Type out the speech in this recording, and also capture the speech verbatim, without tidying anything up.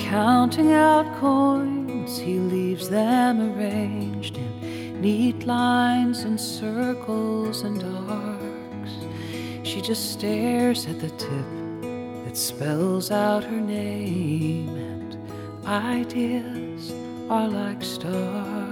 counting out coins, he leaves them arranged in neat lines and circles and arcs. She just stares at the tip that spells out her name, and ideas are like stars.